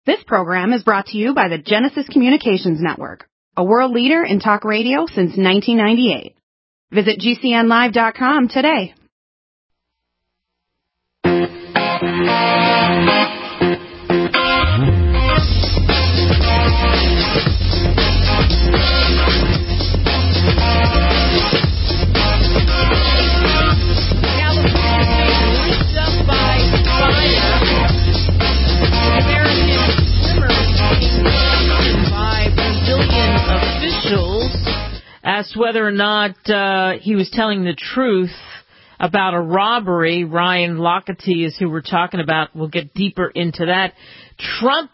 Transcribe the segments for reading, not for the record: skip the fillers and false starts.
This program is brought to you by the Genesis Communications Network, a world leader in talk radio since 1998. Visit GCNlive.com today. Asked whether or not he was telling the truth about a robbery. Ryan Lochte is who we're talking about. We'll get deeper into that. Trump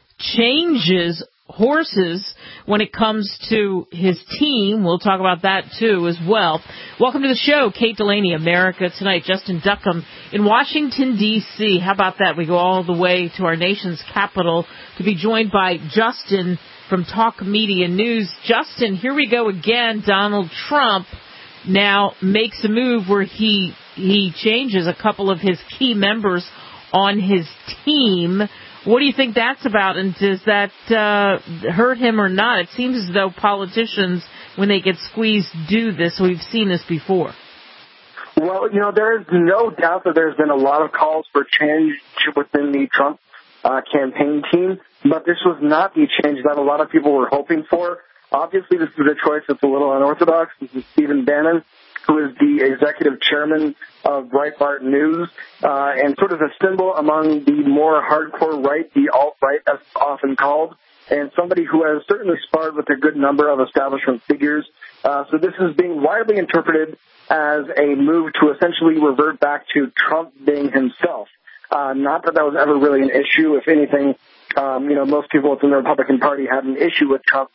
changes horses when it comes to his team. We'll talk about that, too, as well. Welcome to the show, Kate Delaney, America Tonight. Justin Duckham in Washington, D.C. How about that? We go all the way to our nation's capital to be joined by Justin from Talk Media News. Justin, here we go again. Donald Trump now makes a move where he changes a couple of his key members on his team. What do you think that's about, and does that hurt him or not? It seems as though politicians, when they get squeezed, do this. We've seen this before. Well, there is no doubt that there's been a lot of calls for change within the Trump campaign team, but this was not the change that a lot of people were hoping for. Obviously, this is a choice that's a little unorthodox. This is Stephen Bannon, who is the executive chairman of Breitbart News, and sort of a symbol among the more hardcore right, the alt-right, as it's often called, and somebody who has certainly sparred with a good number of establishment figures. So this is being widely interpreted as a move to essentially revert back to Trump being himself. Not that was ever really an issue. If anything, most people within the Republican Party had an issue with Trump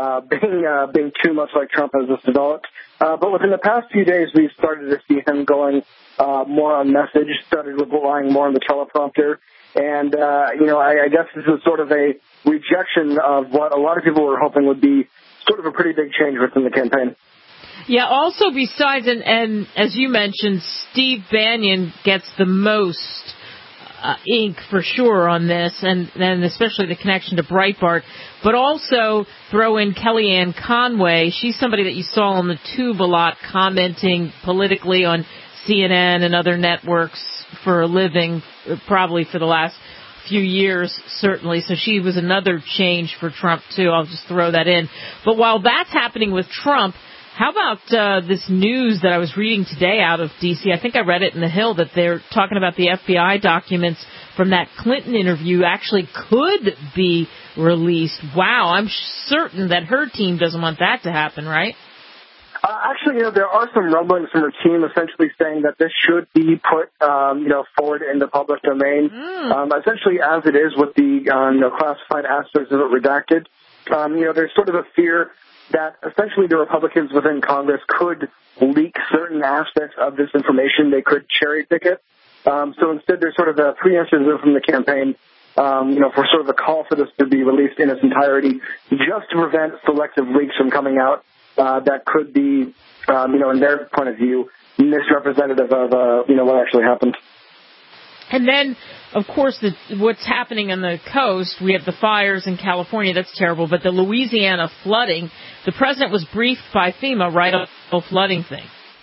being too much like Trump as this developed. But within the past few days, we've started to see him going more on message, started relying more on the teleprompter. And, I guess this is sort of a rejection of what a lot of people were hoping would be sort of a pretty big change within the campaign. Yeah, also besides, and as you mentioned, Steve Bannon gets the most ink for sure on this, and especially the connection to Breitbart, but also throw in Kellyanne Conway. She's somebody that you saw on the tube a lot, commenting politically on CNN and other networks for a living, probably for the last few years, certainly. So she was another change for Trump, too. I'll just throw that in. But while that's happening with Trump, how about this news that I was reading today out of D.C.? I think I read it in The Hill that they're talking about the FBI documents from that Clinton interview actually could be released. Wow, I'm certain that her team doesn't want that to happen, right? Actually, there are some rumblings from her team essentially saying that this should be put, forward in the public domain. Essentially, as it is with the classified aspects of it redacted. There's sort of a fear that essentially the Republicans within Congress could leak certain aspects of this information. They could cherry pick it. So instead, there's sort of a preemptive move from the campaign, for sort of a call for this to be released in its entirety, just to prevent selective leaks from coming out that could be, in their point of view, misrepresentative of, what actually happened. And then, of course, what's happening on the coast, we have the fires in California, that's terrible, but the Louisiana flooding, the president was briefed by FEMA right on the flooding thing.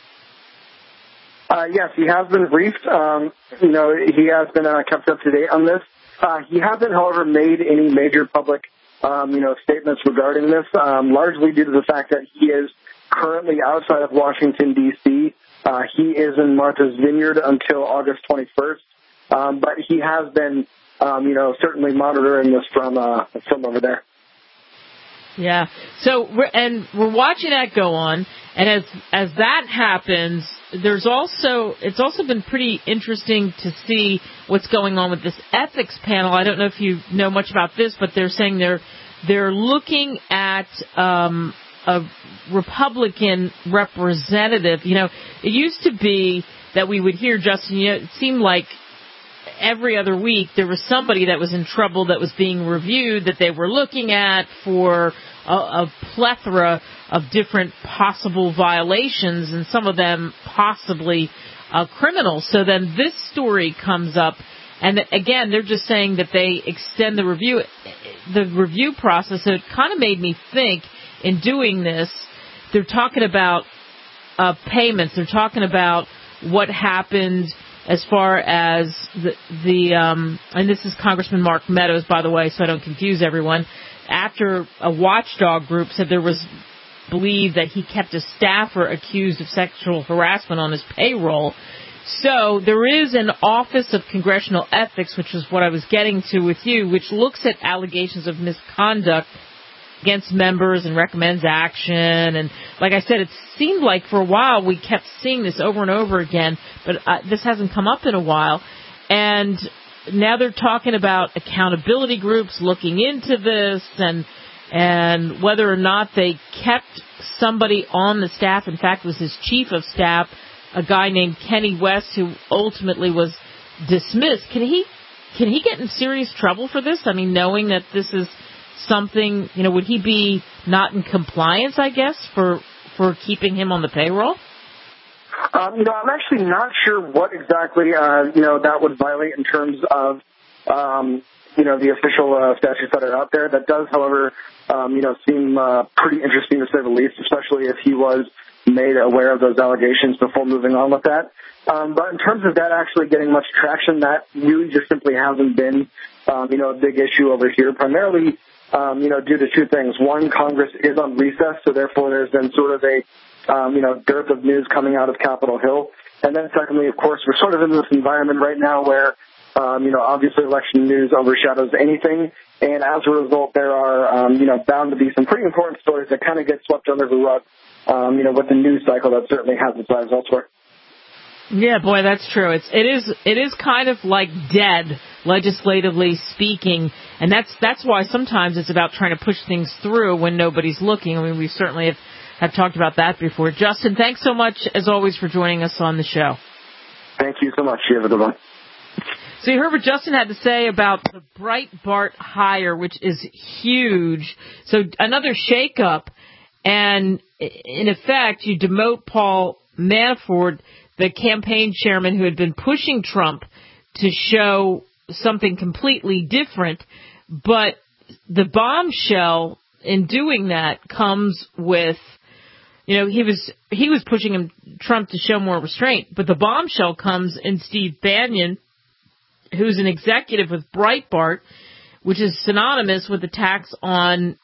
Yes, he has been briefed. He has been kept up to date on this. He hasn't, however, made any major public, statements regarding this, largely due to the fact that he is currently outside of Washington, D.C. He is in Martha's Vineyard until August 21st. But he has been, certainly monitoring this from over there. Yeah. So we're watching that go on, and as that happens, it's also been pretty interesting to see what's going on with this ethics panel. I don't know if you know much about this, but they're saying they're looking at a Republican representative. It used to be that we would hear, Justin, it seemed like every other week there was somebody that was in trouble that was being reviewed, that they were looking at for a plethora of different possible violations, and some of them possibly criminal. So then this story comes up, And again, they're just saying that they extend the review process. So it kind of made me think in doing this, they're talking about payments. They're talking about what happened as far as and this is Congressman Mark Meadows, by the way, so I don't confuse everyone, after a watchdog group said there was believed that he kept a staffer accused of sexual harassment on his payroll. So there is an Office of Congressional Ethics, which is what I was getting to with you, which looks at allegations of misconduct against members and recommends action. And like I said, it seemed like for a while we kept seeing this over and over again, but this hasn't come up in a while. And now they're talking about accountability groups looking into this and whether or not they kept somebody on the staff. In fact, it was his chief of staff, a guy named Kenny West, who ultimately was dismissed. Can he get in serious trouble for this? I mean, knowing that this is something, would he be not in compliance, I guess, for keeping him on the payroll? I'm actually not sure what exactly, that would violate in terms of, the official statutes that are out there. That does, however, seem pretty interesting to say the least, especially if he was made aware of those allegations before moving on with that. But in terms of that actually getting much traction, that really just simply hasn't been, a big issue over here, primarily, due to two things. One, Congress is on recess, so therefore there's been sort of a, dearth of news coming out of Capitol Hill. And then secondly, of course, we're sort of in this environment right now where, obviously election news overshadows anything. And as a result, there are, bound to be some pretty important stories that kind of get swept under the rug, with the news cycle that certainly has its eyes elsewhere. Yeah, boy, that's true. It is kind of like dead, legislatively speaking, and that's why sometimes it's about trying to push things through when nobody's looking. I mean, we certainly have talked about that before. Justin, thanks so much, as always, for joining us on the show. Thank you so much. You have a good one. So you heard what Justin had to say about the Breitbart hire, which is huge. So another shakeup, and in effect, you demote Paul Manafort, the campaign chairman who had been pushing Trump to show something completely different. But the bombshell in doing that comes with, he was pushing Trump to show more restraint. But the bombshell comes in Steve Bannon, who's an executive with Breitbart, which is synonymous with attacks on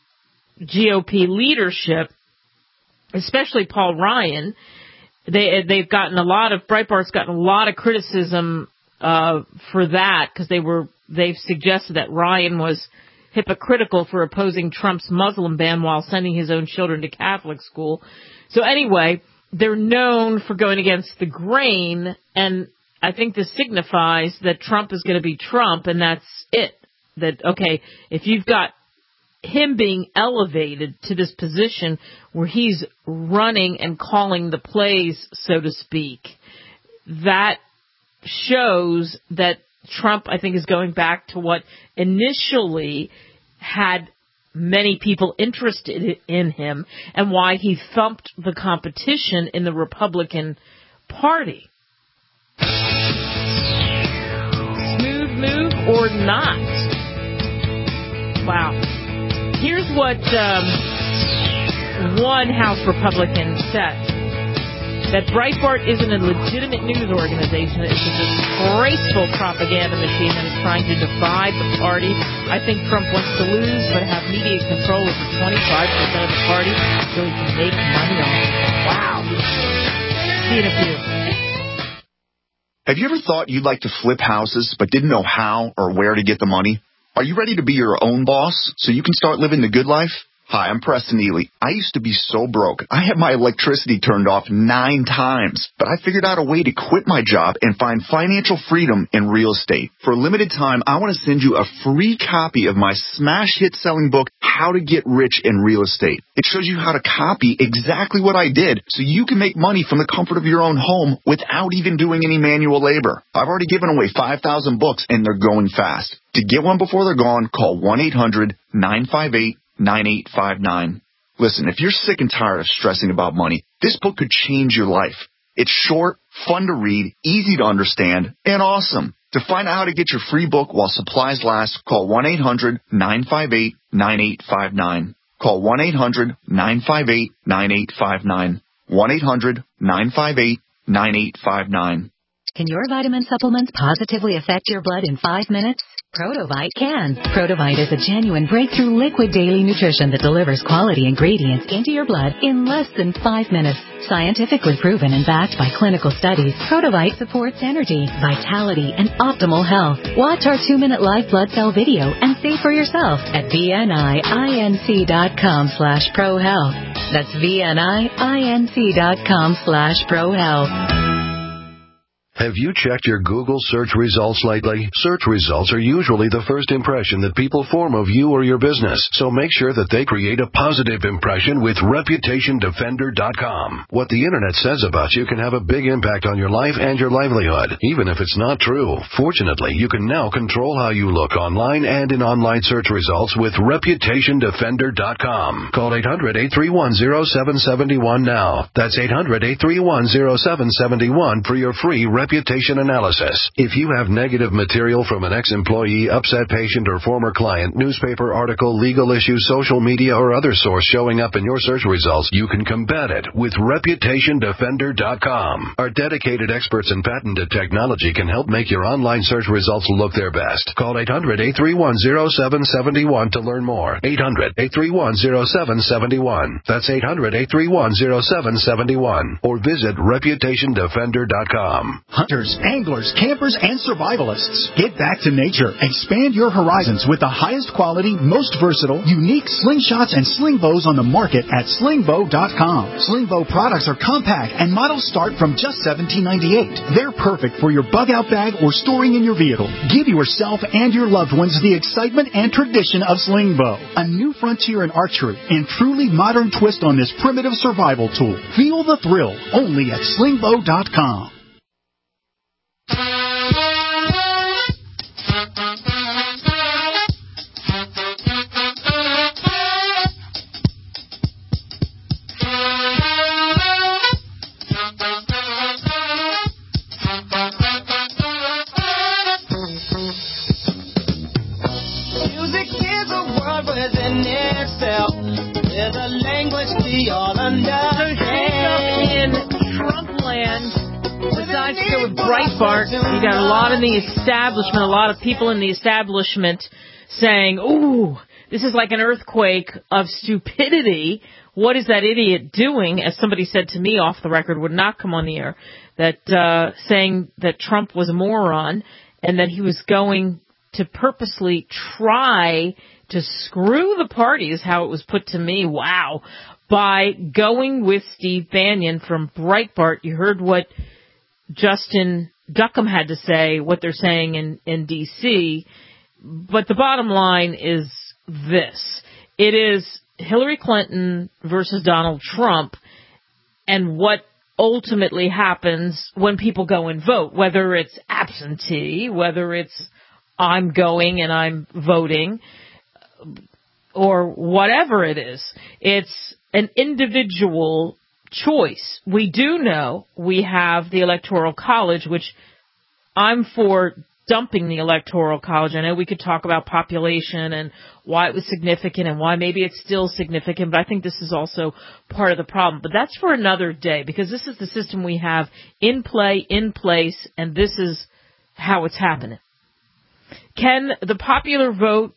GOP leadership, especially Paul Ryan. Breitbart's gotten a lot of criticism for that because they've suggested that Ryan was hypocritical for opposing Trump's Muslim ban while sending his own children to Catholic school. So anyway, they're known for going against the grain, and I think this signifies that Trump is going to be Trump, and that's it. That, okay, if you've got him being elevated to this position where he's running and calling the plays, so to speak, that shows that Trump, I think, is going back to what initially had many people interested in him and why he thumped the competition in the Republican Party. Smooth move or not? Wow. Here's what one House Republican said. That Breitbart isn't a legitimate news organization. It's a disgraceful propaganda machine that is trying to divide the party. I think Trump wants to lose, but have media control over 25% of the party so he can make money on it. Wow. See you in a few. Have you ever thought you'd like to flip houses but didn't know how or where to get the money? Are you ready to be your own boss so you can start living the good life? Hi, I'm Preston Ely. I used to be so broke. I had my electricity turned off 9 times, but I figured out a way to quit my job and find financial freedom in real estate. For a limited time, I want to send you a free copy of my smash hit selling book, How to Get Rich in Real Estate. It shows you how to copy exactly what I did so you can make money from the comfort of your own home without even doing any manual labor. I've already given away 5,000 books and they're going fast. To get one before they're gone, call 1-800-958-9859. Listen, if you're sick and tired of stressing about money, this book could change your life. It's short, fun to read, easy to understand, and awesome. To find out how to get your free book while supplies last, call 1-800-958-9859. Call 1-800-958-9859. 1-800-958-9859. Can your vitamin supplements positively affect your blood in 5 minutes? Protovite can. Protovite is a genuine breakthrough liquid daily nutrition that delivers quality ingredients into your blood in less than 5 minutes. Scientifically proven and backed by clinical studies, Protovite supports energy, vitality, and optimal health. Watch our 2-minute live blood cell video and see for yourself at VNIINC.com/ProHealth. That's VNIINC.com/ProHealth. Have you checked your Google search results lately? Search results are usually the first impression that people form of you or your business, so make sure that they create a positive impression with ReputationDefender.com. What the Internet says about you can have a big impact on your life and your livelihood, even if it's not true. Fortunately, you can now control how you look online and in online search results with ReputationDefender.com. Call 800-831-0771 now. That's 800-831-0771 for your free reputation analysis. If you have negative material from an ex-employee, upset patient, or former client, newspaper article, legal issue, social media, or other source showing up in your search results, you can combat it with ReputationDefender.com. Our dedicated experts in patented technology can help make your online search results look their best. Call 800-831-0771 to learn more. 800-831-0771. That's 800-831-0771. Or visit ReputationDefender.com. Hunters, anglers, campers, and survivalists. Get back to nature. Expand your horizons with the highest quality, most versatile, unique slingshots and sling bows on the market at slingbow.com. Slingbow products are compact and models start from just $17.98. They're perfect for your bug-out bag or storing in your vehicle. Give yourself and your loved ones the excitement and tradition of Slingbow. A new frontier in archery and truly modern twist on this primitive survival tool. Feel the thrill only at slingbow.com. Music is a world within itself, with a language we all understand. In Trump land, besides here with Breitbart, you got a lot in the establishment, a lot of people in the establishment saying, ooh, this is like an earthquake of stupidity. What is that idiot doing? As somebody said to me off the record, would not come on the air, that saying that Trump was a moron and that he was going to purposely try to screw the party, is how it was put to me. Wow. By going with Steve Bannon from Breitbart. You heard what Justin Duckham had to say, what they're saying in D.C., but the bottom line is this. It is Hillary Clinton versus Donald Trump and what ultimately happens when people go and vote, whether it's absentee, whether it's I'm going and I'm voting, or whatever it is. It's an individual choice. We do know we have the Electoral College, which I'm for dumping the Electoral College. I know we could talk about population and why it was significant and why maybe it's still significant, but I think this is also part of the problem. But that's for another day, because this is the system we have in play, in place, and this is how it's happening. Can the popular vote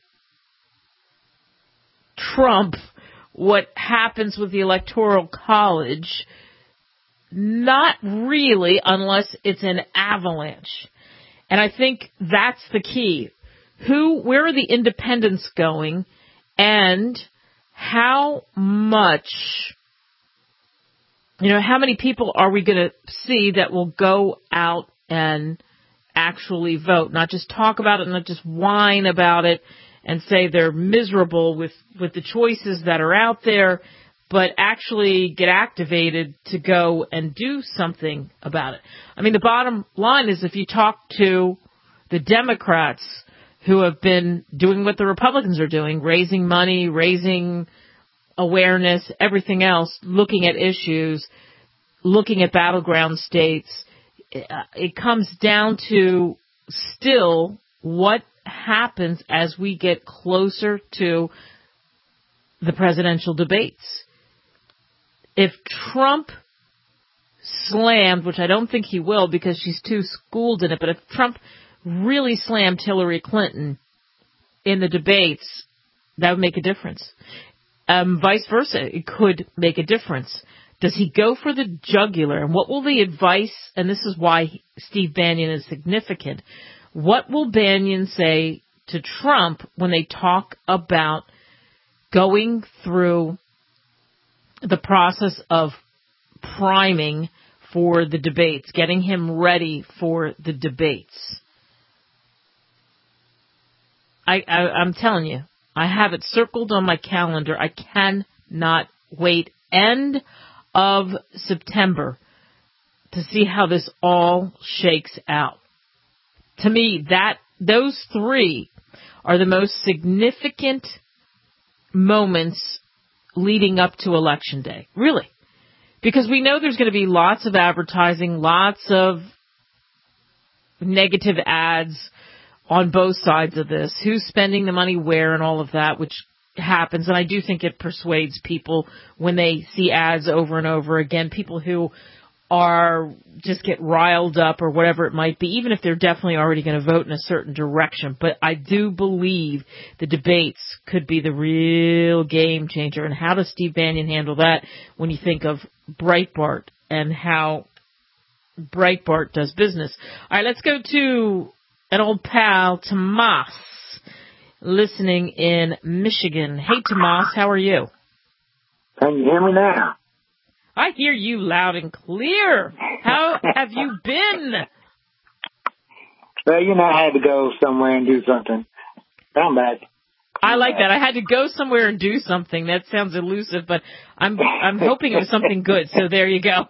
trump what happens with the Electoral College? Not really, unless it's an avalanche. And I think that's the key. Where are the independents going, and how much, how many people are we going to see that will go out and actually vote, not just talk about it, not just whine about it and say they're miserable with the choices that are out there, but actually get activated to go and do something about it. I mean, the bottom line is, if you talk to the Democrats who have been doing what the Republicans are doing, raising money, raising awareness, everything else, looking at issues, looking at battleground states, it comes down to still what happens as we get closer to the presidential debates. If Trump slammed, which I don't think he will because she's too schooled in it, but if Trump really slammed Hillary Clinton in the debates, that would make a difference. Vice versa, it could make a difference. Does he go for the jugular? And what will the advice, and this is why Steve Bannon is significant, what will Bannon say to Trump when they talk about going through the process of priming for the debates, getting him ready for the debates? I'm telling you, I have it circled on my calendar. I cannot wait. End of September to see how this all shakes out. To me, those three are the most significant moments leading up to Election Day. Really. Because we know there's going to be lots of advertising, lots of negative ads on both sides of this. Who's spending the money where and all of that, which happens. And I do think it persuades people when they see ads over and over again, people who are just get riled up or whatever it might be, even if they're definitely already going to vote in a certain direction. But I do believe the debates could be the real game changer. And how does Steve Bannon handle that when you think of Breitbart and how Breitbart does business? All right, let's go to an old pal, Tomas, listening in Michigan. Hey, Tomas, how are you? Can you hear me now? I hear you loud and clear. How have you been? Well, I had to go somewhere and do something. I'm back. I like that. I had to go somewhere and do something. That sounds elusive, but I'm hoping it was something good. So there you go.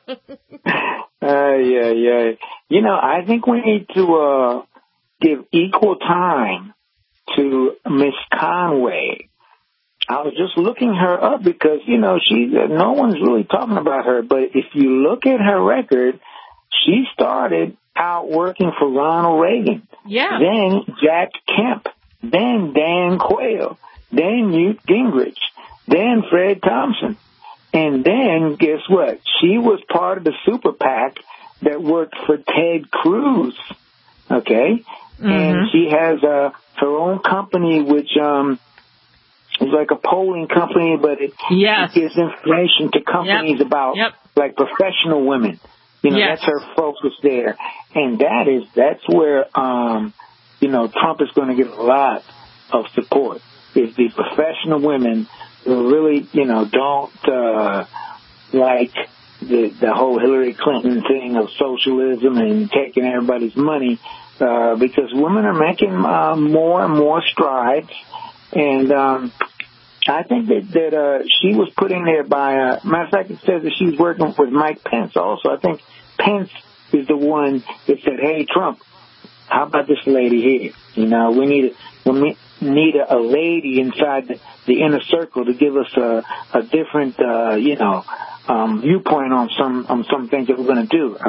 Yeah. I think we need to give equal time to Miss Conway. I was just looking her up because, no one's really talking about her. But if you look at her record, she started out working for Ronald Reagan. Yeah. Then Jack Kemp. Then Dan Quayle. Then Newt Gingrich. Then Fred Thompson. And then, guess what? She was part of the super PAC that worked for Ted Cruz. Okay? Mm-hmm. And she has her own company, which it's like a polling company, but it gives information to companies about like professional women. That's her focus there. And that's where, Trump is going to get a lot of support. Is the professional women who really, don't like the whole Hillary Clinton thing of socialism and taking everybody's money, because women are making more and more strides. And I think that she was put in there by, matter of fact, it says that she's working with Mike Pence also. I think Pence is the one that said, hey, Trump, how about this lady here? We need a lady inside the inner circle to give us a different, viewpoint on some things that we're going to do.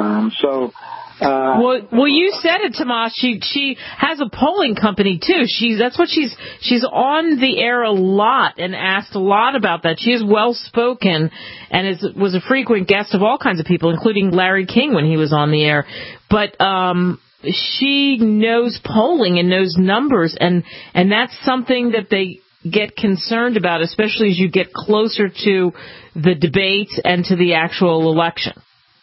Well, you said it, Tomas. She has a polling company too. She's on the air a lot and asked a lot about that. She is well spoken and was a frequent guest of all kinds of people, including Larry King when he was on the air. But she knows polling and knows numbers, and that's something that they get concerned about, especially as you get closer to the debates and to the actual election.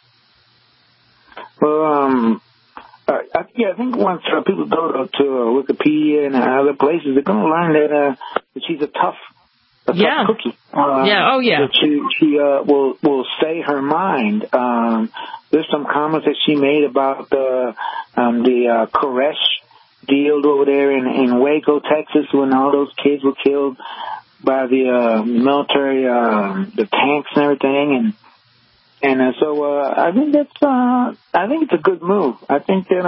Well, I think once people go to Wikipedia and other places, they're going to learn that she's a tough cookie. That she will say her mind. There's some comments that she made about the Koresh deal over there in Waco, Texas, when all those kids were killed by the military, the tanks and everything, and so I think it's a good move. I think that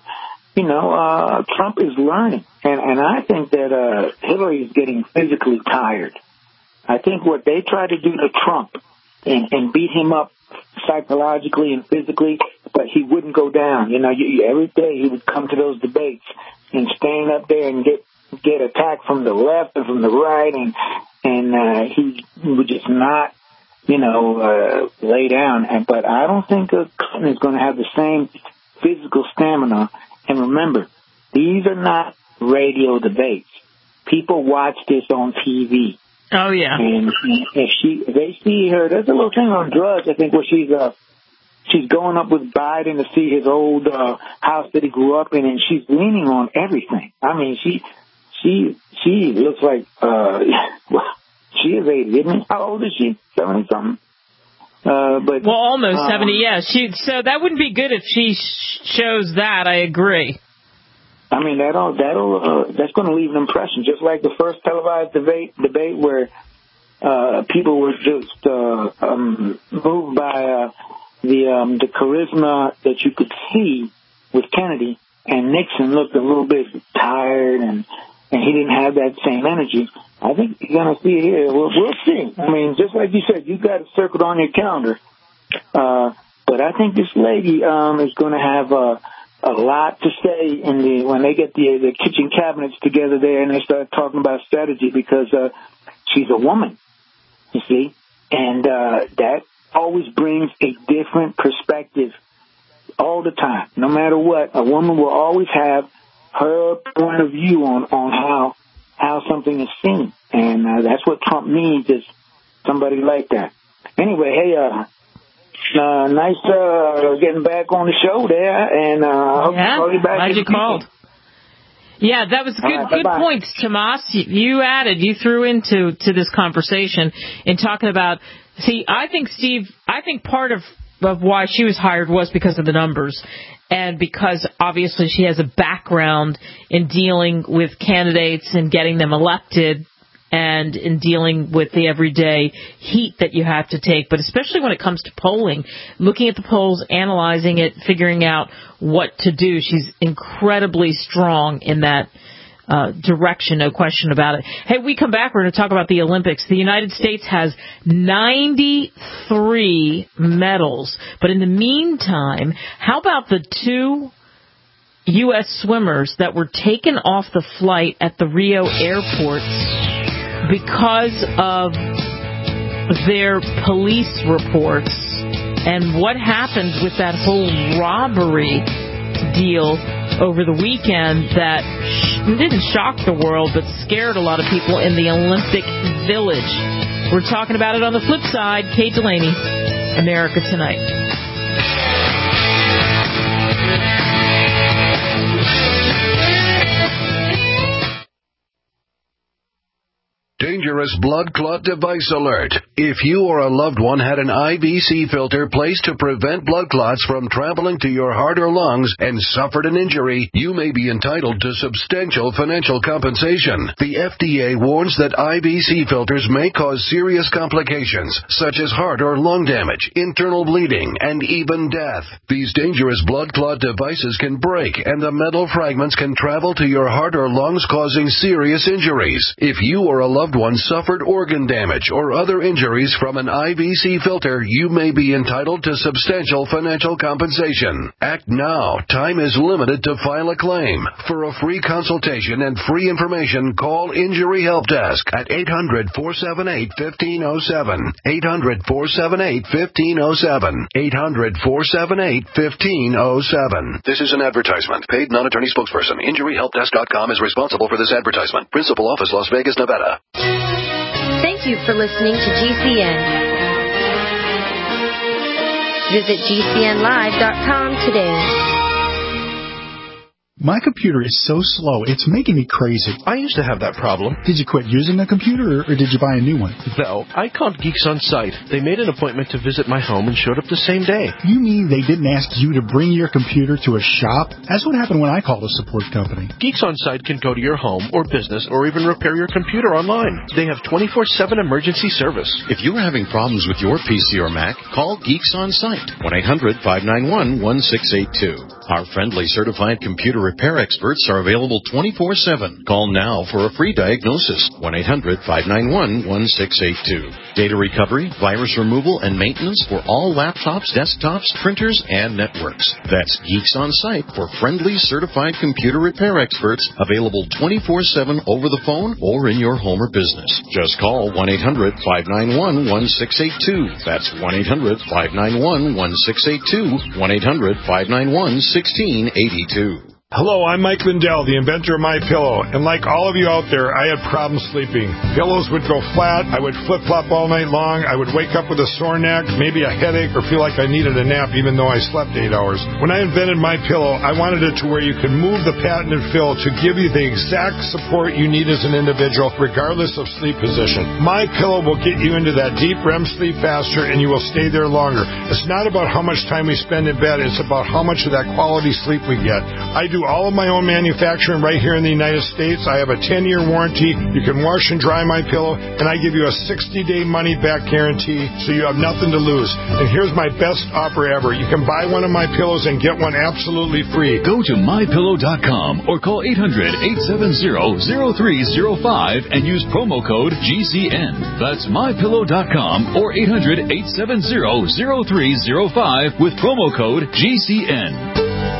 Trump is learning, and I think that Hillary is getting physically tired. I think what they try to do to Trump and beat him up psychologically and physically, but he wouldn't go down. You know, every day he would come to those debates and stand up there and get attacked from the left and from the right, and he would just not, you know, lay down. But I don't think Clinton is going to have the same physical stamina. And remember, these are not radio debates. People watch this on TV. Oh, yeah. And if they see her, there's a little thing on drugs, I think, where she's going up with Biden to see his old house that he grew up in, and she's leaning on everything. I mean, she looks like, she is 80, isn't she? How old is she? 70-something? But almost 70, yeah. So that wouldn't be good if she shows that, I agree. I mean, that's going to leave an impression, just like the first televised debate where people were just moved by the charisma that you could see with Kennedy, and Nixon looked a little bit tired, and he didn't have that same energy. I think you're going to see it here. We'll see. I mean, just like you said, you got it circled on your calendar. But I think this lady is going to have a lot to say when they get the kitchen cabinets together there and they start talking about strategy, because she's a woman, you see, and that always brings a different perspective all the time. No matter what, a woman will always have her point of view on how something is seen, and that's what Trump needs, is somebody like that. Anyway, hey, nice getting back on the show there, and I hope to call you back. Glad you called. Yeah, that was good points, Tomas. You threw into this conversation in talking about. See, I think part of why she was hired was because of the numbers, and because obviously she has a background in dealing with candidates and getting them elected, and in dealing with the everyday heat that you have to take, but especially when it comes to polling, looking at the polls, analyzing it, figuring out what to do. She's incredibly strong in that direction, no question about it. Hey, we come back, we're going to talk about the Olympics. The United States has 93 medals, but in the meantime, how about the 2 U.S. swimmers that were taken off the flight at the Rio airport because of their police reports, and what happened with that whole robbery deal over the weekend that didn't shock the world but scared a lot of people in the Olympic Village. We're talking about it on the flip side. Kate Delaney, America Tonight. Dangerous blood clot device alert. If you or a loved one had an IVC filter placed to prevent blood clots from traveling to your heart or lungs and suffered an injury, you may be entitled to substantial financial compensation. The FDA warns that IVC filters may cause serious complications, such as heart or lung damage, internal bleeding, and even death. These dangerous blood clot devices can break, and the metal fragments can travel to your heart or lungs, causing serious injuries. If you or a loved one suffered organ damage or other injuries from an IVC filter, you may be entitled to substantial financial compensation. Act now. Time is limited to file a claim. For a free consultation and free information, call Injury Help Desk at 800-478-1507. 800-478-1507. 800-478-1507. This is an advertisement. Paid non-attorney spokesperson. InjuryHelpDesk.com is responsible for this advertisement. Principal office, Las Vegas, Nevada. Thank you for listening to GCN. Visit GCNlive.com today. My computer is so slow, it's making me crazy. I used to have that problem. Did you quit using the computer, or did you buy a new one? No, I called Geeks On Site. They made an appointment to visit my home and showed up the same day. You mean they didn't ask you to bring your computer to a shop? That's what happened when I called a support company. Geeks On Site can go to your home or business or even repair your computer online. They have 24/7 emergency service. If you are having problems with your PC or Mac, call Geeks On Site. 1-800-591-1682. Our friendly certified computer repair experts are available 24/7. Call now for a free diagnosis. 1-800-591-1682. Data recovery, virus removal, and maintenance for all laptops, desktops, printers, and networks. That's Geeks on Site for friendly certified computer repair experts available 24/7 over the phone or in your home or business. Just call 1-800-591-1682. That's 1-800-591-1682. 1-800-591-1682. Hello, I'm Mike Lindell, the inventor of MyPillow, and like all of you out there, I had problems sleeping. Pillows would go flat, I would flip-flop all night long, I would wake up with a sore neck, maybe a headache, or feel like I needed a nap even though I slept 8 hours. When I invented MyPillow, I wanted it to where you could move the patented fill to give you the exact support you need as an individual, regardless of sleep position. MyPillow will get you into that deep REM sleep faster, and you will stay there longer. It's not about how much time we spend in bed, it's about how much of that quality sleep we get. I do all of my own manufacturing right here in the United States. I have a 10-year warranty. You can wash and dry MyPillow, and I give you a 60-day money-back guarantee, so you have nothing to lose. And here's my best offer ever. You can buy one of my pillows and get one absolutely free. Go to MyPillow.com or call 800-870-0305 and use promo code GCN. That's MyPillow.com or 800-870-0305 with promo code GCN.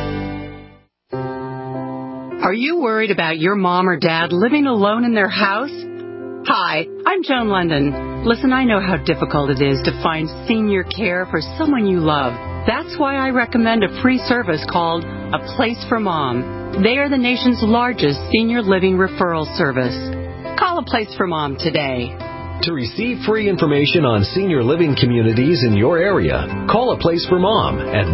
Are you worried about your mom or dad living alone in their house? Hi, I'm Joan London. Listen, I know how difficult it is to find senior care for someone you love. That's why I recommend a free service called A Place for Mom. They are the nation's largest senior living referral service. Call A Place for Mom today. To receive free information on senior living communities in your area, call A Place for Mom at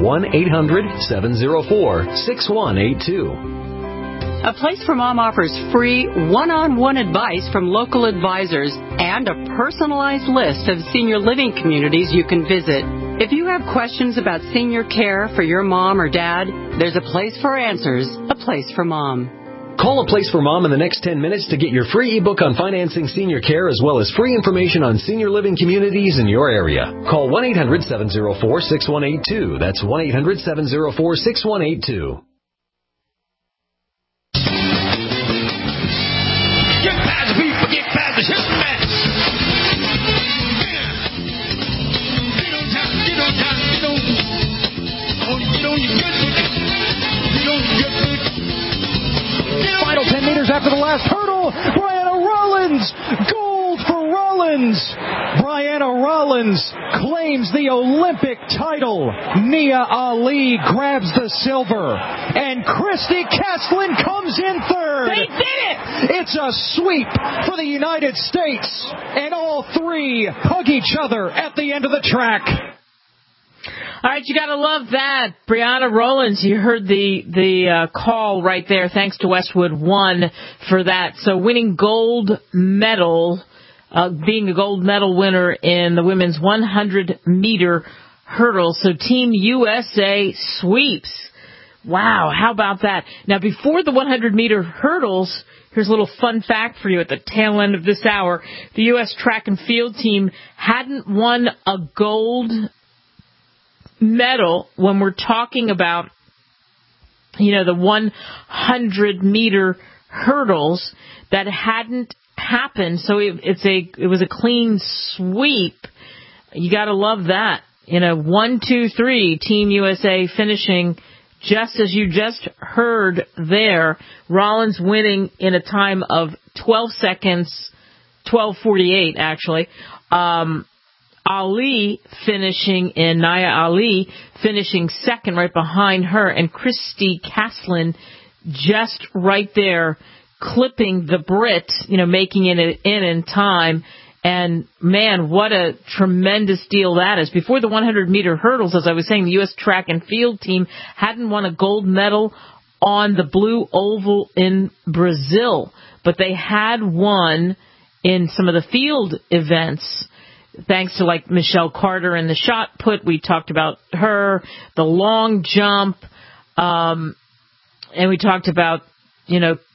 1-800-704-6182. A Place for Mom offers free one-on-one advice from local advisors and a personalized list of senior living communities you can visit. If you have questions about senior care for your mom or dad, there's a place for answers, A Place for Mom. Call A Place for Mom in the next 10 minutes to get your free ebook on financing senior care as well as free information on senior living communities in your area. Call 1-800-704-6182. That's 1-800-704-6182. Final 10 meters after the last hurdle, Brianna Rollins, gold for Rollins. Brianna Rollins claims the Olympic title. Nia Ali grabs the silver, and Christy Castlin comes in third. They did it! It's a sweep for the United States, and all three hug each other at the end of the track. All right, you got to love that. Brianna Rollins, you heard the call right there. Thanks to Westwood One for that. So winning gold medal, being a gold medal winner in the women's 100-meter hurdle. So Team USA sweeps. Wow, how about that? Now, before the 100-meter hurdles, here's a little fun fact for you at the tail end of this hour. The U.S. track and field team hadn't won a gold medal when we're talking about, the 100-meter hurdles. That hadn't happened, so it was a clean sweep. You got to love that. 1, 2, 3, Team USA finishing just as you just heard there. Rollins winning in a time of 12 seconds, 12:48 actually. Ali Nia Ali finishing second right behind her, and Christy Castlin just right there clipping the Brit, making it in time. And man, what a tremendous deal that is. Before the 100-meter hurdles, as I was saying, the U.S. track and field team hadn't won a gold medal on the blue oval in Brazil, but they had won in some of the field events. Thanks to Michelle Carter and the shot put, we talked about her, the long jump, and we talked about,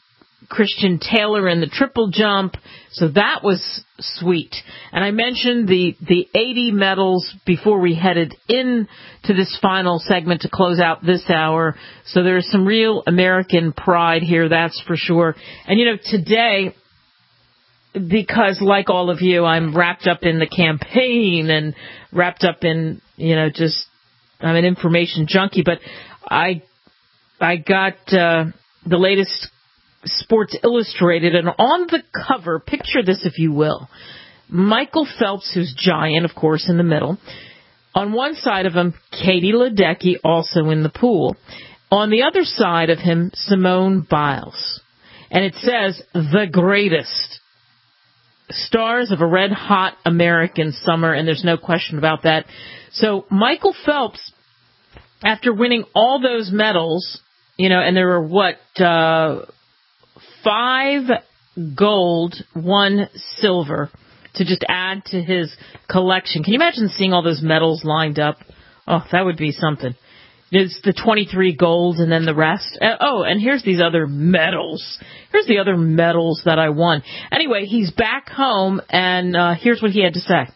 Christian Taylor in the triple jump. So that was sweet. And I mentioned the 80 medals before we headed in to this final segment to close out this hour. So there's some real American pride here, that's for sure. And, today, because like all of you, I'm wrapped up in the campaign and wrapped up in, I'm an information junkie, but I got the latest Sports Illustrated, and on the cover, picture this if you will, Michael Phelps, who's giant, of course, in the middle. On one side of him, Katie Ledecky, also in the pool. On the other side of him, Simone Biles. And it says, the greatest stars of a red-hot American summer, and there's no question about that. So Michael Phelps, after winning all those medals, and there were, 5 gold, 1 silver to just add to his collection. Can you imagine seeing all those medals lined up? Oh, that would be something. It's the 23 gold and then the rest. And here's these other medals. Here's the other medals that I won. Anyway, he's back home, and here's what he had to say.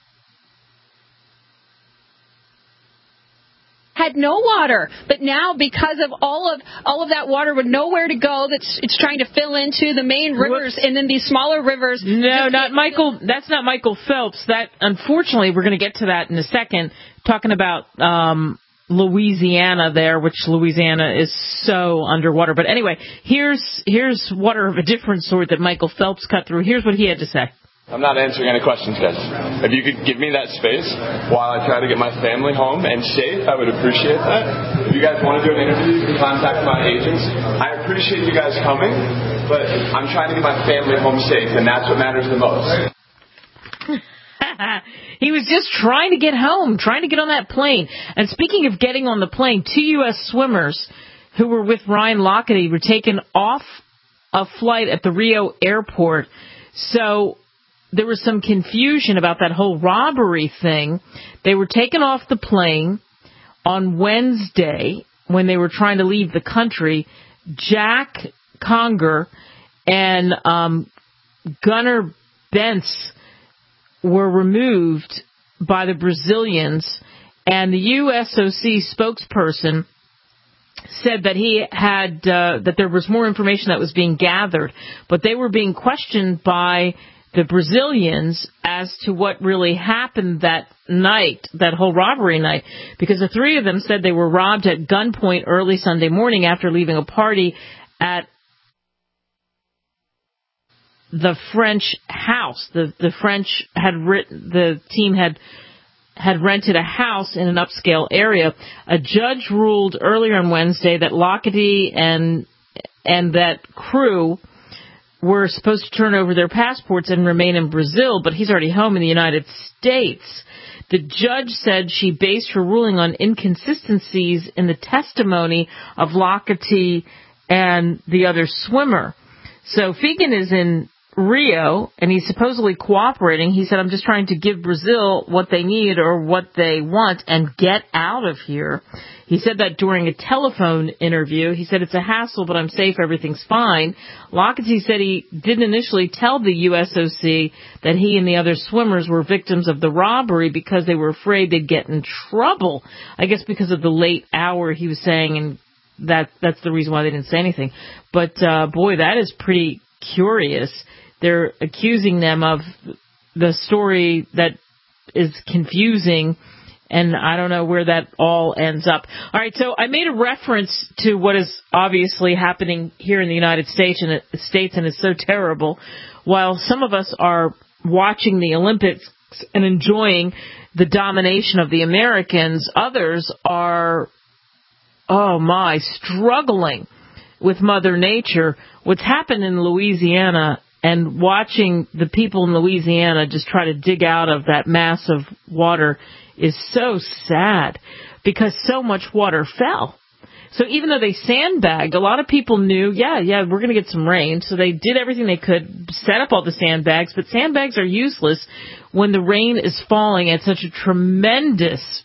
Had no water, but now because of all of that water with nowhere to go, it's trying to fill into the main rivers. Whoops. And then these smaller rivers. No, not Michael. That's not Michael Phelps. That, unfortunately, we're going to get to that in a second. Talking about Louisiana there, which Louisiana is so underwater. But anyway, here's water of a different sort that Michael Phelps cut through. Here's what he had to say. I'm not answering any questions, guys. If you could give me that space while I try to get my family home and safe, I would appreciate that. If you guys want to do an interview, you can contact my agents. I appreciate you guys coming, but I'm trying to get my family home safe, and that's what matters the most. He was just trying to get home, trying to get on that plane. And speaking of getting on the plane, 2 U.S. swimmers who were with Ryan Lochte were taken off a flight at the Rio airport. So there was some confusion about that whole robbery thing. They were taken off the plane on Wednesday when they were trying to leave the country. Jack Conger and Gunnar Bentz were removed by the Brazilians, and the USOC spokesperson said that he had that there was more information that was being gathered, but they were being questioned by the Brazilians as to what really happened that night, that whole robbery night, because the 3 of them said they were robbed at gunpoint early Sunday morning after leaving a party at the French house. The French the team had rented a house in an upscale area. A judge ruled earlier on Wednesday that Lochte and that crew were supposed to turn over their passports and remain in Brazil, but he's already home in the United States. The judge said she based her ruling on inconsistencies in the testimony of Lochte and the other swimmer. So Fegan is in Rio, and he's supposedly cooperating. He said, I'm just trying to give Brazil what they need or what they want and get out of here. He said that during a telephone interview. He said, it's a hassle, but I'm safe, everything's fine. Lochte said he didn't initially tell the USOC that he and the other swimmers were victims of the robbery because they were afraid they'd get in trouble. I guess because of the late hour, he was saying, and that's the reason why they didn't say anything. But, boy, that is pretty curious. They're accusing them of the story that is confusing, and I don't know where that all ends up. All right, so I made a reference to what is obviously happening here in the United States, and it's so terrible. While some of us are watching the Olympics and enjoying the domination of the Americans, others are, struggling with Mother Nature. What's happened in Louisiana, and watching the people in Louisiana just try to dig out of that mass of water is so sad, because so much water fell. So even though they sandbagged, a lot of people knew, we're going to get some rain. So they did everything they could, set up all the sandbags, but sandbags are useless when the rain is falling at such a tremendous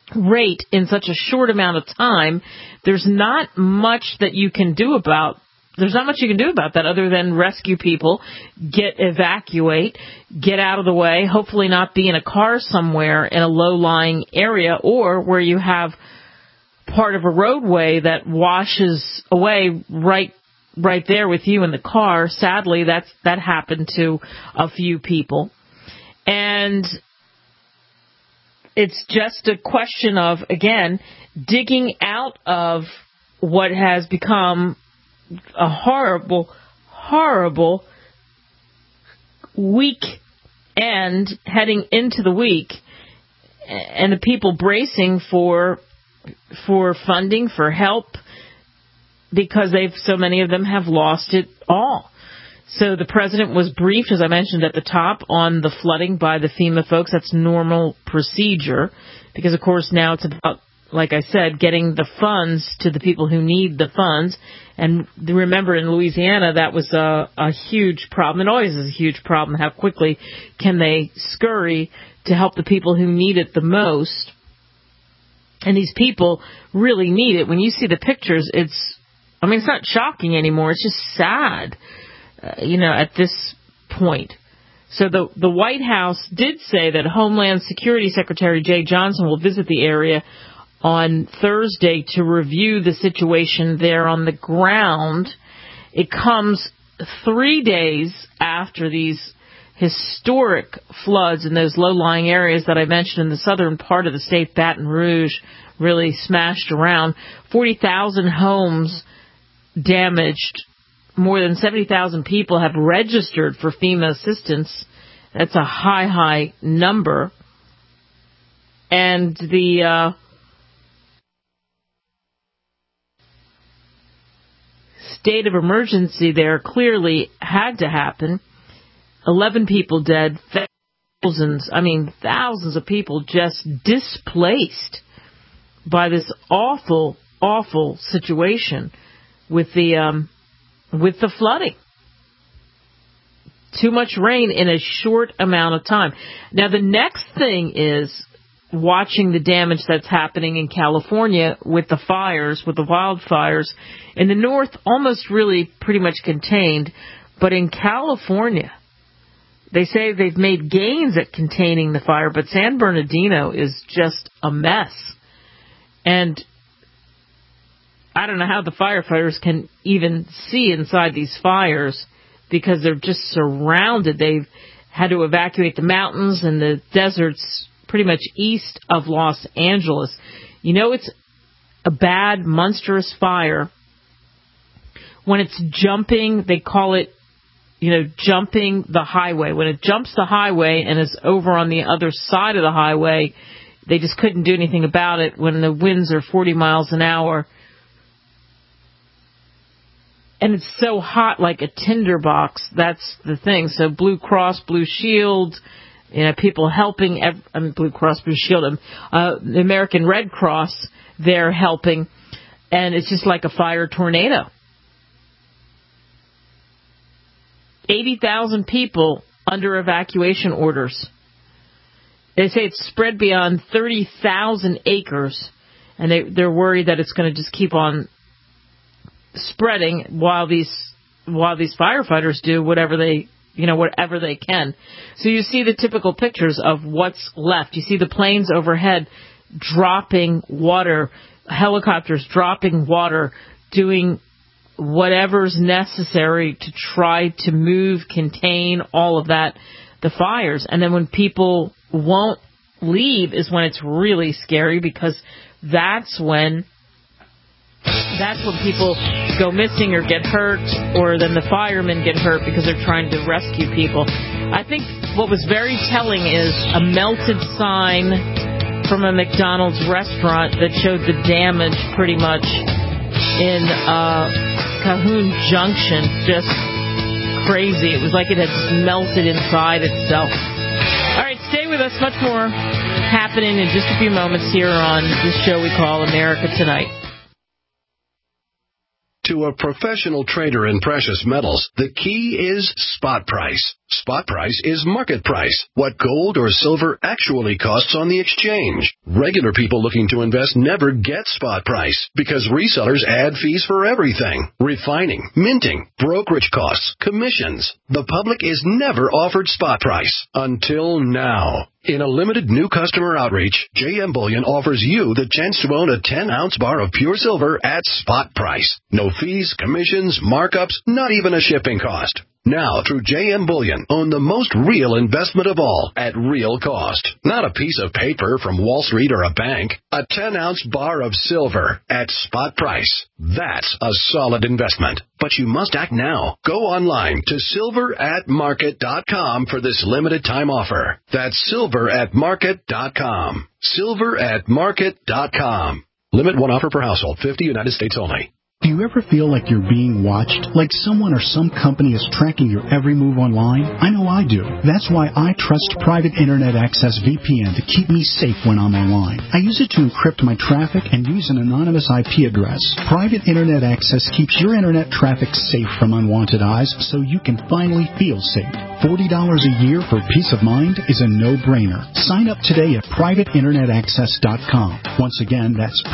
rate in such a short amount of time. There's not much that you can do about there's not much you can do about that other than rescue people, evacuate, get out of the way, hopefully not be in a car somewhere in a low-lying area or where you have part of a roadway that washes away right there with you in the car. Sadly, that happened to a few people. And it's just a question of, again, digging out of what has become a horrible, horrible week end heading into the week, and the people bracing for funding, for help, because so many of them have lost it all. So the president was briefed, as I mentioned at the top, on the flooding by the FEMA folks. That's normal procedure, because of course now it's about, like I said, getting the funds to the people who need the funds. And remember, in Louisiana, that was a huge problem. It always is a huge problem. How quickly can they scurry to help the people who need it the most? And these people really need it. When you see the pictures, it's not shocking anymore. It's just sad, at this point. So the White House did say that Homeland Security Secretary Jay Johnson will visit the area on Thursday to review the situation there on the ground. It comes 3 days after these historic floods in those low-lying areas that I mentioned in the southern part of the state, Baton Rouge, really smashed around. 40,000 homes damaged. More than 70,000 people have registered for FEMA assistance. That's a high number. And the state of emergency there clearly had to happen. 11 people dead, thousands of people just displaced by this awful, awful situation with the flooding. Too much rain in a short amount of time. Now, the next thing is watching the damage that's happening in California with the fires, with the wildfires. In the north, almost really pretty much contained. But in California, they say they've made gains at containing the fire, but San Bernardino is just a mess. And I don't know how the firefighters can even see inside these fires because they're just surrounded. They've had to evacuate the mountains and the deserts pretty much east of Los Angeles. It's a bad, monstrous fire when it's jumping. They call it, jumping the highway. When it jumps the highway and is over on the other side of the highway, they just couldn't do anything about it when the winds are 40 miles an hour. And it's so hot, like a tinderbox. That's the thing. So Blue Cross, Blue Shield, people helping. Blue Cross, Blue Shield, the American Red Cross, they're helping. And it's just like a fire tornado. 80,000 people under evacuation orders. They say it's spread beyond 30,000 acres, and they're worried that it's going to just keep on spreading while these firefighters do whatever they can. So you see the typical pictures of what's left. You see the planes overhead dropping water, helicopters dropping water, doing whatever's necessary to try to move, contain all of that, the fires. And then when people won't leave is when it's really scary, because that's when people go missing or get hurt, or then the firemen get hurt because they're trying to rescue people. I think what was very telling is a melted sign from a McDonald's restaurant that showed the damage pretty much in Cahoon Junction. Just crazy. It was like it had melted inside itself. All right, stay with us. Much more happening in just a few moments here on this show we call America Tonight. To a professional trader in precious metals, the key is spot price. Spot price is market price, what gold or silver actually costs on the exchange. Regular people looking to invest never get spot price because resellers add fees for everything. Refining, minting, brokerage costs, commissions. The public is never offered spot price until now. In a limited new customer outreach, JM Bullion offers you the chance to own a 10-ounce bar of pure silver at spot price. No fees, commissions, markups, not even a shipping cost. Now, through JM Bullion, own the most real investment of all at real cost. Not a piece of paper from Wall Street or a bank. A 10-ounce bar of silver at spot price. That's a solid investment. But you must act now. Go online to silveratmarket.com for this limited time offer. That's silveratmarket.com. Silveratmarket.com. Limit one offer per household. 50 United States only. Do you ever feel like you're being watched? Like someone or some company is tracking your every move online? I know I do. That's why I trust Private Internet Access VPN to keep me safe when I'm online. I use it to encrypt my traffic and use an anonymous IP address. Private Internet Access keeps your internet traffic safe from unwanted eyes so you can finally feel safe. $40 a year for peace of mind is a no-brainer. Sign up today at privateinternetaccess.com. Once again, that's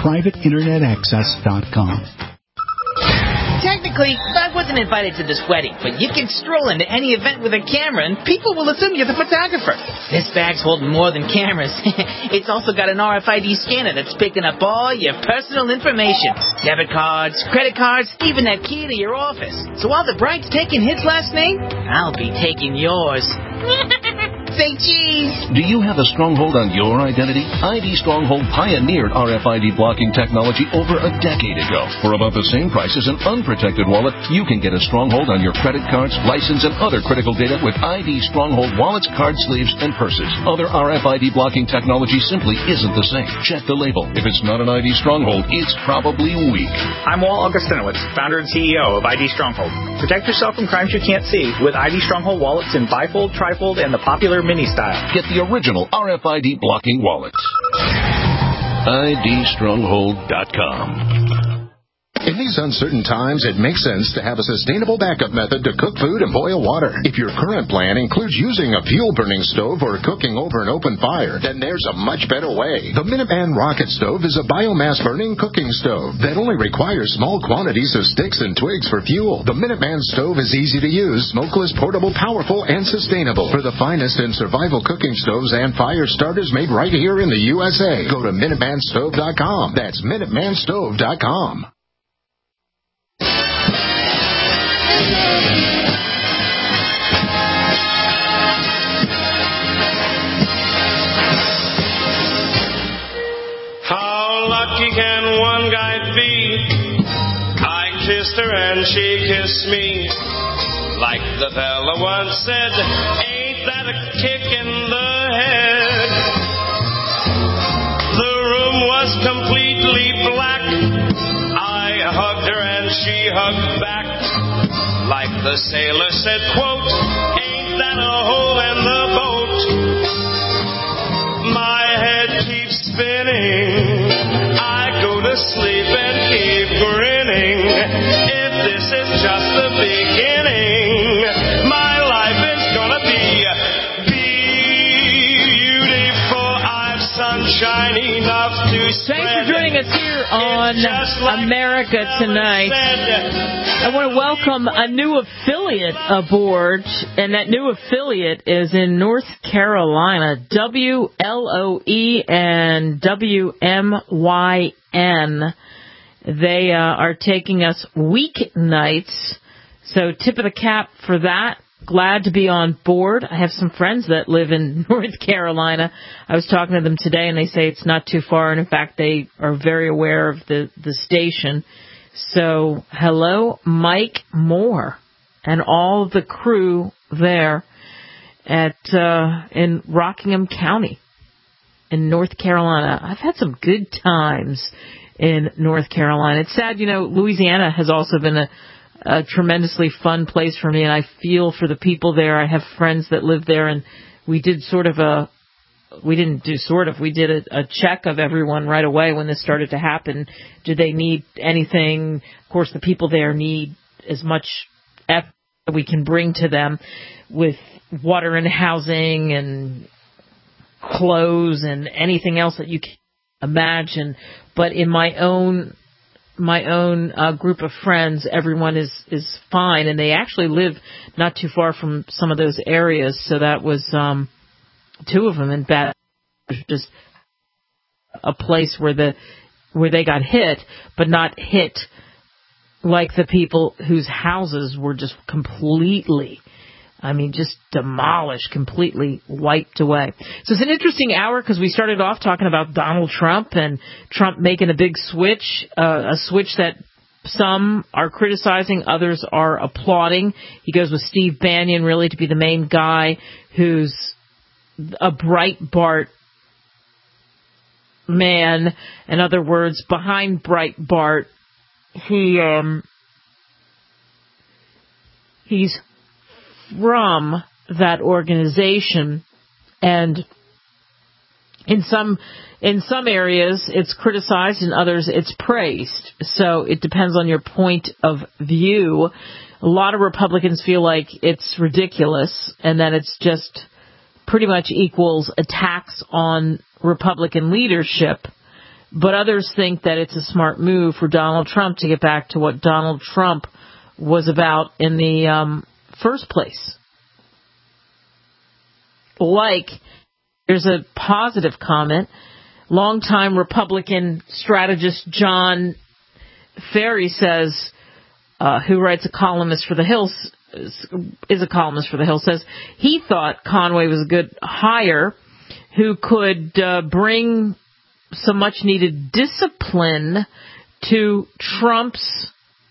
privateinternetaccess.com. Technically, I wasn't invited to this wedding, but you can stroll into any event with a camera and people will assume you're the photographer. This bag's holding more than cameras. It's also got an RFID scanner that's picking up all your personal information. Debit cards, credit cards, even that key to your office. So while the bride's taking his last name, I'll be taking yours. Say cheese. Do you have a stronghold on your identity? ID Stronghold pioneered RFID blocking technology over a decade ago. For about the same price as an unprotected wallet, you can get a stronghold on your credit cards, license, and other critical data with ID Stronghold wallets, card sleeves, and purses. Other RFID blocking technology simply isn't the same. Check the label. If it's not an ID Stronghold, it's probably weak. I'm Walt Augustinowicz, founder and CEO of ID Stronghold. Protect yourself from crimes you can't see with ID Stronghold wallets in bifold, trifold, and the popular mini style. Get the original RFID blocking wallets. IDstronghold.com. In these uncertain times, it makes sense to have a sustainable backup method to cook food and boil water. If your current plan includes using a fuel-burning stove or cooking over an open fire, then there's a much better way. The Minuteman Rocket Stove is a biomass-burning cooking stove that only requires small quantities of sticks and twigs for fuel. The Minuteman Stove is easy to use, smokeless, portable, powerful, and sustainable. For the finest in survival cooking stoves and fire starters made right here in the USA, go to MinutemanStove.com. That's MinutemanStove.com. How lucky can one guy be? I kissed her and she kissed me. Like the fella once said, ain't that a kick in the head? The room was completely black. I hugged her and she hugged back. Like the sailor said, quote, ain't that a hole in the boat? My head keeps spinning. I go to sleep and keep grinning. If this is just the beginning, my life is gonna be beautiful. I've sunshine enough to spread. Thanks for joining us here on America Tonight. I want to welcome a new affiliate aboard, and that new affiliate is in North Carolina, WLOE and WMYN. They are taking us weeknights, so tip of the cap for that. Glad to be on board. I have some friends that live in North Carolina. I was talking to them today, and they say it's not too far, and in fact, they are very aware of the station. So, hello, Mike Moore and all the crew there at in Rockingham County in North Carolina. I've had some good times in North Carolina. It's sad, Louisiana has also been a tremendously fun place for me, and I feel for the people there. I have friends that live there, and we did sort of we didn't do sort of. We did a check of everyone right away when this started to happen. Do they need anything? Of course, the people there need as much effort that we can bring to them with water and housing and clothes and anything else that you can imagine. But in my own group of friends, everyone is fine, and they actually live not too far from some of those areas. So that was 2 of them in Baton Rouge, just a place where they got hit, but not hit like the people whose houses were just completely, just demolished, completely wiped away. So it's an interesting hour because we started off talking about Donald Trump and Trump making a big switch, a switch that some are criticizing, others are applauding. He goes with Steve Bannon really to be the main guy who's a Breitbart man. In other words, behind Breitbart, he's from that organization, and in some areas it's criticized, in others it's praised. So it depends on your point of view. A lot of Republicans feel like it's ridiculous and that it's just pretty much equals attacks on Republican leadership. But others think that it's a smart move for Donald Trump to get back to what Donald Trump was about in the first place. Like, there's a positive comment. Longtime Republican strategist John Ferry says, who writes a columnist for The Hill, is a columnist for The Hill, says he thought Conway was a good hire who could bring some much-needed discipline to Trump's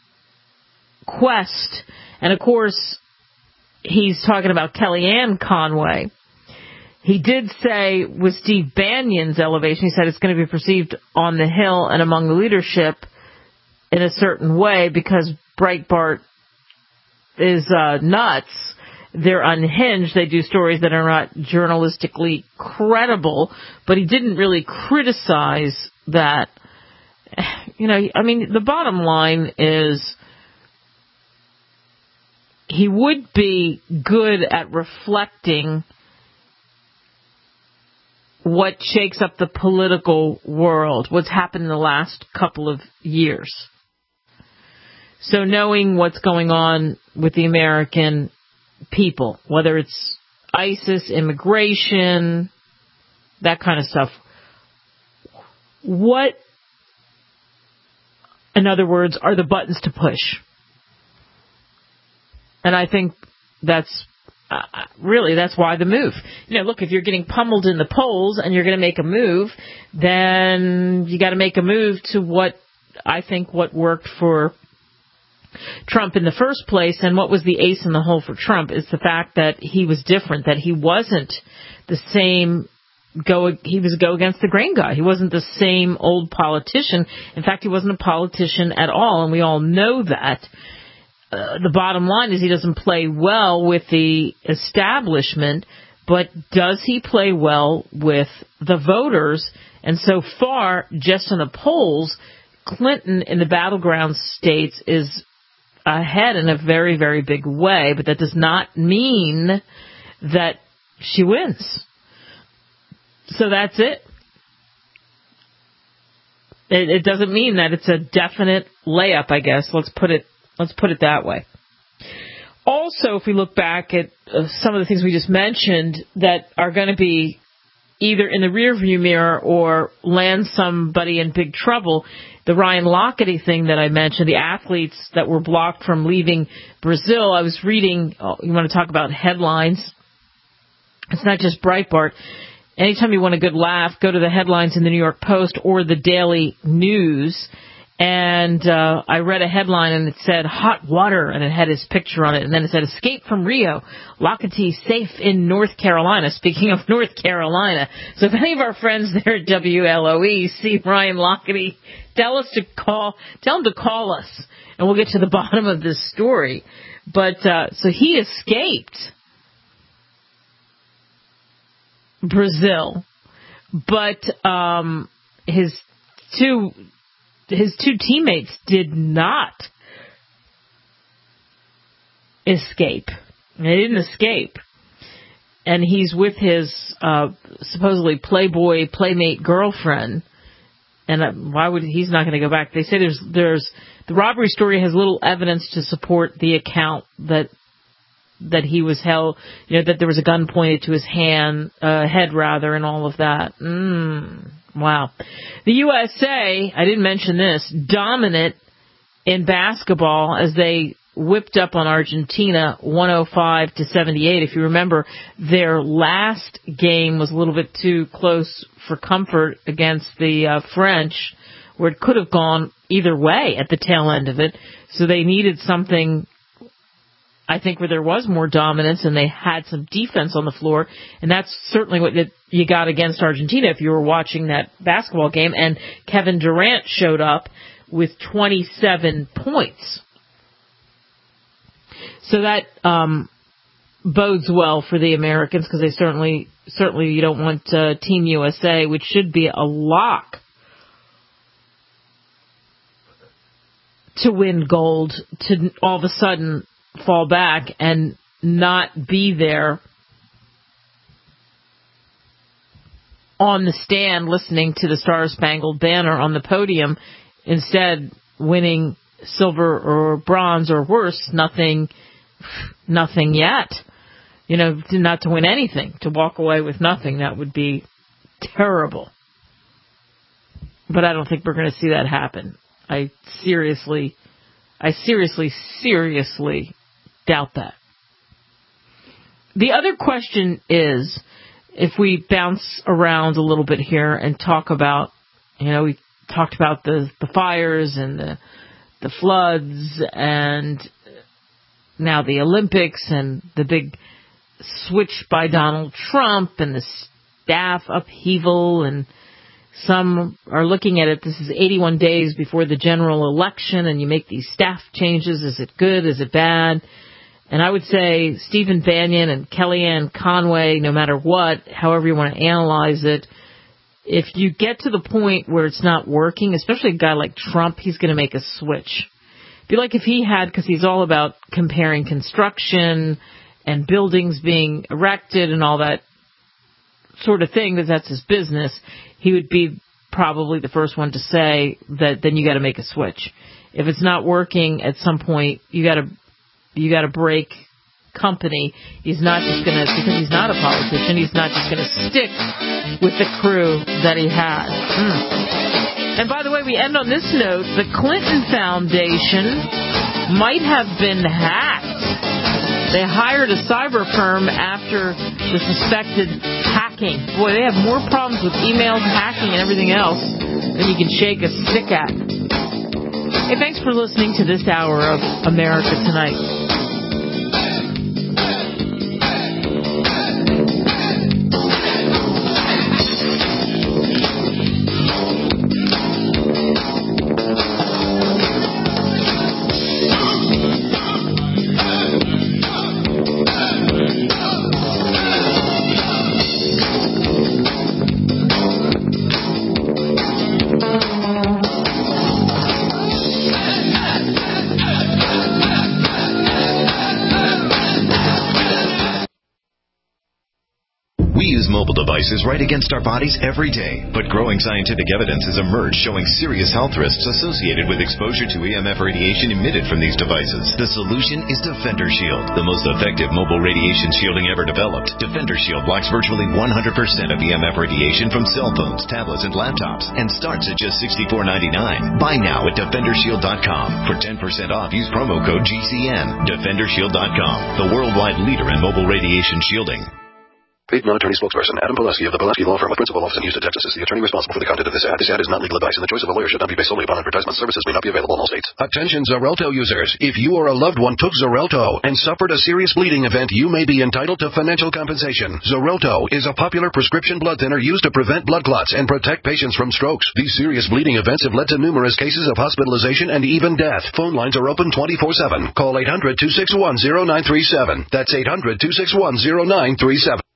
quest. And, of course, he's talking about Kellyanne Conway. He did say with Steve Bannon's elevation, he said it's going to be perceived on the Hill and among the leadership in a certain way because Breitbart is nuts. They're unhinged. They do stories that are not journalistically credible, but he didn't really criticize that. The bottom line is he would be good at reflecting what shakes up the political world, what's happened in the last couple of years. So knowing what's going on with the American people, whether it's ISIS, immigration, that kind of stuff. What, in other words, are the buttons to push? And I think that's why the move. Look, if you're getting pummeled in the polls and you're going to make a move, then you got to make a move to what worked for Trump in the first place. And what was the ace in the hole for Trump is the fact that he was different, that he wasn't the same he was a go against the grain guy. He wasn't the same old politician. In fact, he wasn't a politician at all, and we all know that. The bottom line is he doesn't play well with the establishment, but does he play well with the voters? And so far, just in the polls, Clinton in the battleground states is ahead in a very, very big way, but that does not mean that she wins. So that's it. It doesn't mean that it's a definite layup, I guess. Let's put it that way. Also, if we look back at some of the things we just mentioned that are going to be either in the rearview mirror or land somebody in big trouble, the Ryan Lochte thing that I mentioned, the athletes that were blocked from leaving Brazil. I was reading, you want to talk about headlines? It's not just Breitbart. Anytime you want a good laugh, go to the headlines in the New York Post or the Daily News. And I read a headline, and it said hot water, and it had his picture on it. And then it said, escape from Rio, Lochte safe in North Carolina. Speaking of North Carolina. So if any of our friends there at WLOE see Ryan Lochte, tell him to call us, and we'll get to the bottom of this story. But so he escaped Brazil But his two teammates did not escape. They didn't escape. And he's with his supposedly Playboy playmate girlfriend. And why would he's not going to go back? They say there's the robbery story has little evidence to support the account that he was held, that there was a gun pointed to his head rather, and all of that. Wow. The USA, I didn't mention this, dominant in basketball as they whipped up on Argentina 105-78. If you remember, their last game was a little bit too close for comfort against the French, where it could have gone either way at the tail end of it. So they needed something, I think, where there was more dominance and they had some defense on the floor. And that's certainly what you got against Argentina if you were watching that basketball game. And Kevin Durant showed up with 27 points. So that bodes well for the Americans, because they certainly you don't want Team USA, which should be a lock to win gold, to all of a sudden fall back and not be there on the stand listening to the Star-Spangled Banner on the podium, instead winning silver or bronze or worse, nothing yet. Not to win anything, to walk away with nothing. That would be terrible. But I don't think we're going to see that happen. I seriously doubt that. The other question is, if we bounce around a little bit here and talk about, we talked about the fires and the floods and now the Olympics and the big switch by Donald Trump and the staff upheaval, and some are looking at it, this is 81 days before the general election and you make these staff changes. Is it good? Is it bad? And I would say Stephen Bannon and Kellyanne Conway, no matter what, however you want to analyze it, if you get to the point where it's not working, especially a guy like Trump, he's going to make a switch. Be like if he had, because he's all about comparing construction and buildings being erected and all that sort of thing, that's his business, he would be probably the first one to say that then you got to make a switch. If it's not working, at some point you got to break company. He's not just going to, because he's not a politician, he's not just going to stick with the crew that he had. And by the way, we end on this note. The Clinton Foundation might have been hacked. They hired a cyber firm after the suspected hacking. Boy, they have more problems with emails, hacking, and everything else than you can shake a stick at. Hey, thanks for listening to this hour of America Tonight. Mobile devices right against our bodies every day, but growing scientific evidence has emerged showing serious health risks associated with exposure to EMF radiation emitted from these devices. The solution is Defender Shield, the most effective mobile radiation shielding ever developed. Defender Shield blocks virtually 100% of EMF radiation from cell phones, tablets, and laptops, and starts at just $64.99. Buy now at DefenderShield.com. For 10% off, use promo code GCN. DefenderShield.com, the worldwide leader in mobile radiation shielding. Paid non-attorney spokesperson Adam Pulaski of the Pulaski Law Firm with principal office in Houston, Texas is the attorney responsible for the content of this ad. This ad is not legal advice, and the choice of a lawyer should not be based solely upon advertisement. Services may not be available in all states. Attention Xarelto users. If you or a loved one took Xarelto and suffered a serious bleeding event, you may be entitled to financial compensation. Xarelto is a popular prescription blood thinner used to prevent blood clots and protect patients from strokes. These serious bleeding events have led to numerous cases of hospitalization and even death. Phone lines are open 24/7. Call 800-261-0937. That's 800-261-0937.